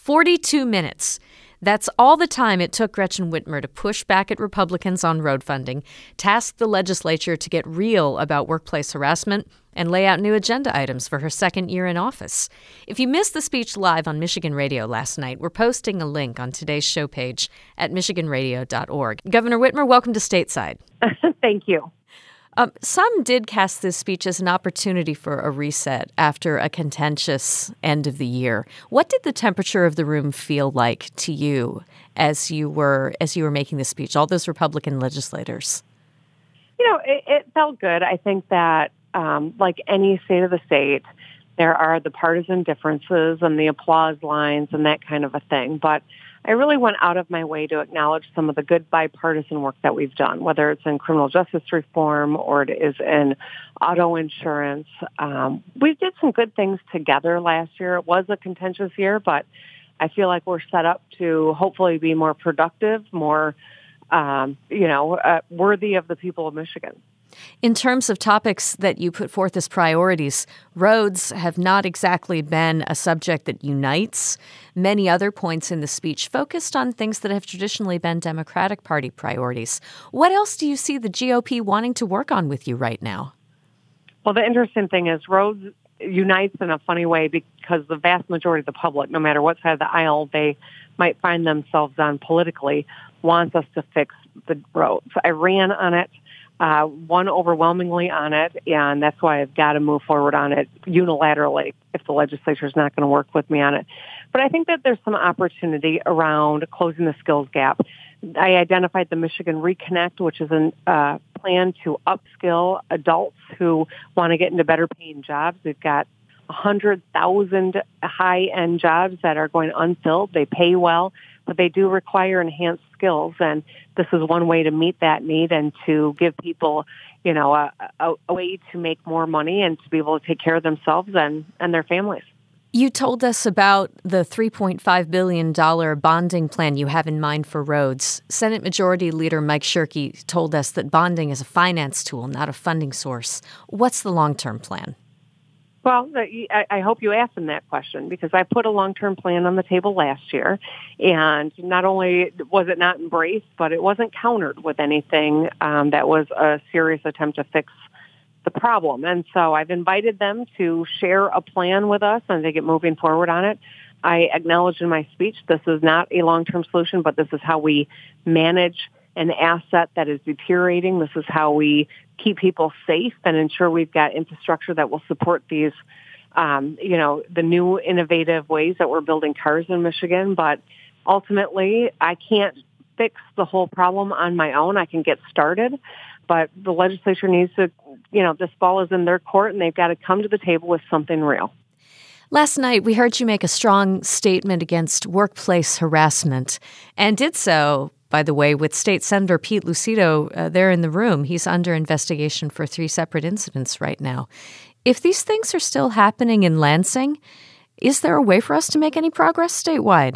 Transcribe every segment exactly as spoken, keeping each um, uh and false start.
forty-two minutes. That's all the time it took Gretchen Whitmer to push back at Republicans on road funding, task the legislature to get real about workplace harassment, and lay out new agenda items for her second year in office. If you missed the speech live on Michigan Radio last night, we're posting a link on today's show page at michigan radio dot org. Governor Whitmer, welcome to Stateside. Thank you. Um, some did cast this speech as an opportunity for a reset after a contentious end of the year. What did the temperature of the room feel like to you as you were as you were making the speech, all those Republican legislators? You know, it, it felt good. I think that, um, like any state of the state, there are the partisan differences and the applause lines and that kind of a thing. But I really went out of my way to acknowledge some of the good bipartisan work that we've done, whether it's in criminal justice reform or it is in auto insurance. Um, we did some good things together last year. It was a contentious year, but I feel like we're set up to hopefully be more productive, more, um, you know, uh, worthy of the people of Michigan. In terms of topics that you put forth as priorities, roads have not exactly been a subject that unites. Many other points in the speech focused on things that have traditionally been Democratic Party priorities. What else do you see the G O P wanting to work on with you right now? Well, the interesting thing is roads unites in a funny way because the vast majority of the public, no matter what side of the aisle they might find themselves on politically, wants us to fix the roads. I ran on it. Uh, won overwhelmingly on it, and that's why I've got to move forward on it unilaterally if the legislature is not going to work with me on it. But I think that there's some opportunity around closing the skills gap. I identified the Michigan Reconnect, which is a uh, plan to upskill adults who want to get into better paying jobs. We've got one hundred thousand high-end jobs that are going unfilled. They pay well, but they do require enhanced skills, and this is one way to meet that need and to give people, you know, a, a, a way to make more money and to be able to take care of themselves and, and their families. You told us about the three point five billion dollars bonding plan you have in mind for roads. Senate Majority Leader Mike Shirkey told us that bonding is a finance tool, not a funding source. What's the long-term plan? Well, I hope you asked him that question because I put a long-term plan on the table last year, and not only was it not embraced, but it wasn't countered with anything um, that was a serious attempt to fix the problem. And so I've invited them to share a plan with us and to get moving forward on it. I acknowledged in my speech this is not a long-term solution, but this is how we manage an asset that is deteriorating. This is how we keep people safe and ensure we've got infrastructure that will support these, um, you know, the new innovative ways that we're building cars in Michigan. But ultimately, I can't fix the whole problem on my own. I can get started, but the legislature needs to, you know, this ball is in their court and they've got to come to the table with something real. Last night, we heard you make a strong statement against workplace harassment and did so, by the way, with State Senator Pete Lucido uh, there in the room. He's under investigation for three separate incidents right now. If these things are still happening in Lansing, is there a way for us to make any progress statewide?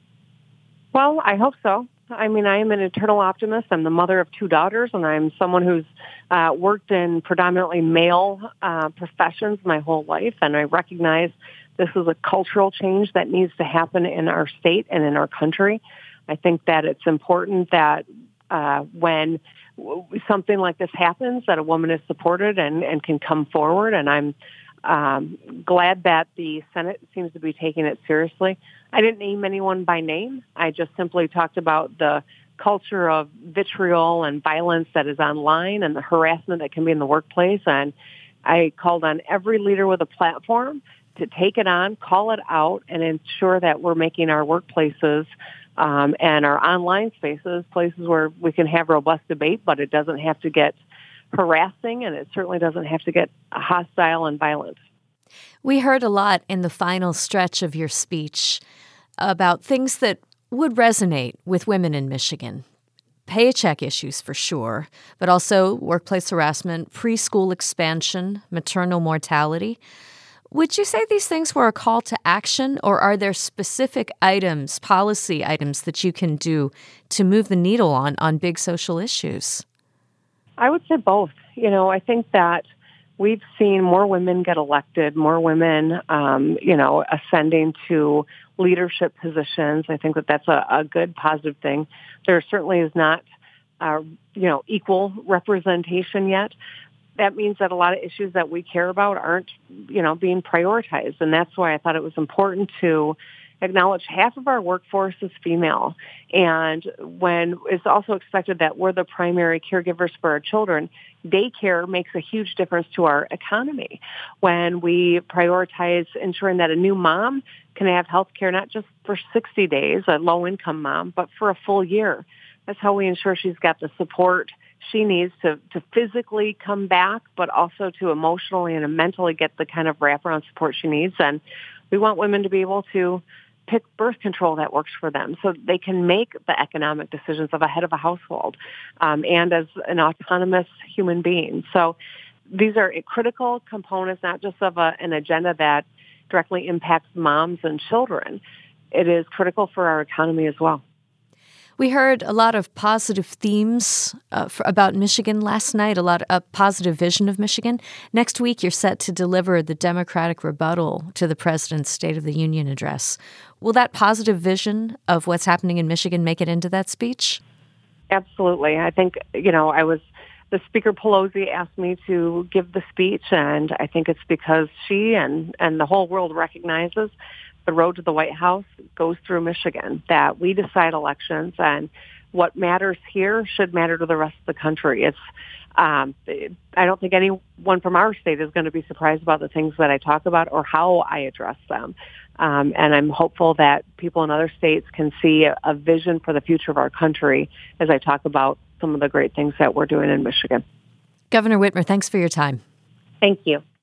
Well, I hope so. I mean, I am an eternal optimist. I'm the mother of two daughters, and I'm someone who's uh, worked in predominantly male uh, professions my whole life, and I recognize this is a cultural change that needs to happen in our state and in our country. I think that it's important that uh, when something like this happens, that a woman is supported and, and can come forward. And I'm um, glad that the Senate seems to be taking it seriously. I didn't name anyone by name. I just simply talked about the culture of vitriol and violence that is online and the harassment that can be in the workplace. And I called on every leader with a platform to take it on, call it out, and ensure that we're making our workplaces Um, and our online spaces, places where we can have robust debate, but it doesn't have to get harassing, and it certainly doesn't have to get hostile and violent. We heard a lot in the final stretch of your speech about things that would resonate with women in Michigan. Paycheck issues for sure, but also workplace harassment, preschool expansion, maternal mortality. Would you say these things were a call to action, or are there specific items, policy items that you can do to move the needle on, on big social issues? I would say both. You know, I think that we've seen more women get elected, more women, um, you know, ascending to leadership positions. I think that that's a, a good, positive thing. There certainly is not, uh, you know, equal representation yet. That means that a lot of issues that we care about aren't, you know, being prioritized. And that's why I thought it was important to acknowledge half of our workforce is female. And when it's also expected that we're the primary caregivers for our children, daycare makes a huge difference to our economy. When we prioritize ensuring that a new mom can have health care not just for sixty days, a low-income mom, but for a full year. That's how we ensure she's got the support she needs to, to physically come back, but also to emotionally and mentally get the kind of wraparound support she needs. And we want women to be able to pick birth control that works for them so they can make the economic decisions of a head of a household um, and as an autonomous human being. So these are critical components, not just of a, an agenda that directly impacts moms and children. It is critical for our economy as well. We heard a lot of positive themes uh, for, about Michigan last night, a lot of a positive vision of Michigan. Next week, you're set to deliver the Democratic rebuttal to the president's State of the Union address. Will that positive vision of what's happening in Michigan make it into that speech? Absolutely. I think, you know, I was, the Speaker Pelosi asked me to give the speech, and I think it's because she and, and the whole world recognizes the road to the White House goes through Michigan, that we decide elections, and what matters here should matter to the rest of the country. It's, um, I don't think anyone from our state is going to be surprised about the things that I talk about or how I address them. Um, and I'm hopeful that people in other states can see a, a vision for the future of our country as I talk about some of the great things that we're doing in Michigan. Governor Whitmer, thanks for your time. Thank you.